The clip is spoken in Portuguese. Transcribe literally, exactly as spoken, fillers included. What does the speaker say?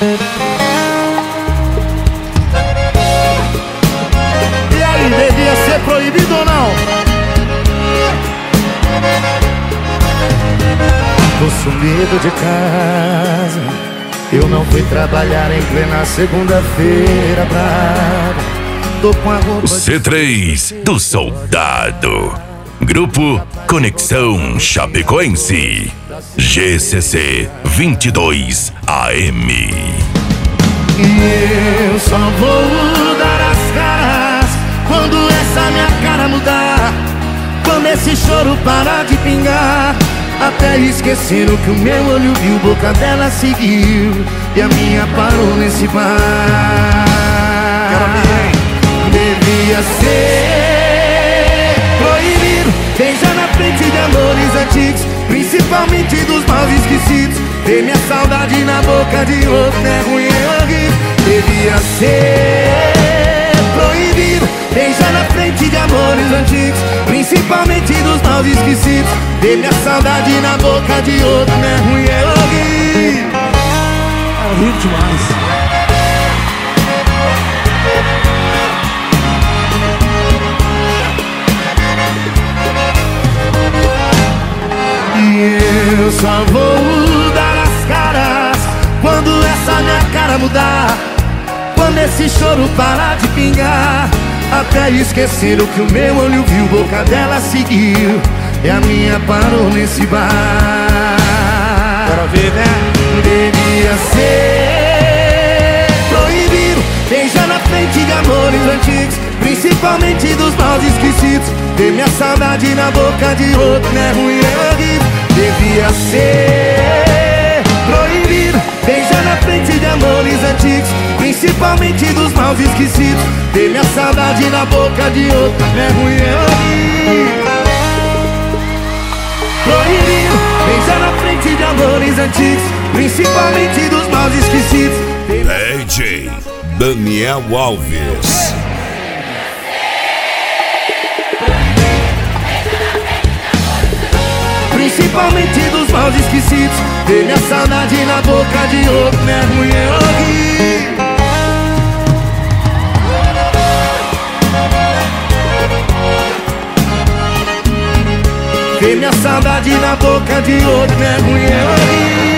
E aí, devia ser proibido ou não? Tô sumido de casa, eu não fui trabalhar em plena segunda-feira brava. Tô com a roupa C três do Soldado. Grupo Conexão Chapecoense. G C C vinte e dois A M. E eu só vou dar as caras quando essa minha cara mudar, quando esse choro parar de pingar. Até esqueceram que o meu olho viu, boca dela seguiu e a minha parou nesse bar. Devia ser proibido beijar na frente de amores antigos, principalmente dos maus esquecidos. Ter minha saudade na boca de outro é ruim, é horrível. Devia ser proibido beijar na frente de amores antigos, principalmente dos maus esquecidos. Ter minha saudade na boca de outro é ruim, é horrível. É horrível demais. E eu só vou dar as caras quando essa minha cara mudar, quando esse choro parar de pingar. Até esqueceram que o meu olho viu, boca dela seguiu e a minha parou nesse bar. Quero ver, né? Devia ser proibido beijar na frente de amores antigos, principalmente dos maus esquecidos. Ter minha saudade na boca de outro é ruim, é horrível. Devia ser proibido beijar na frente de amores antigos, principalmente dos maus esquecidos. Ter minha saudade na boca de outro é ruim, é horrível. Proibido beijar na frente de amores antigos, principalmente dos maus esquecidos. D J Daniel Alves. Principalmente dos maus esquecidos. Ter minha saudade na boca de outro é ruim, é horrível. Ter minha saudade na boca de outro é ruim, é horrível.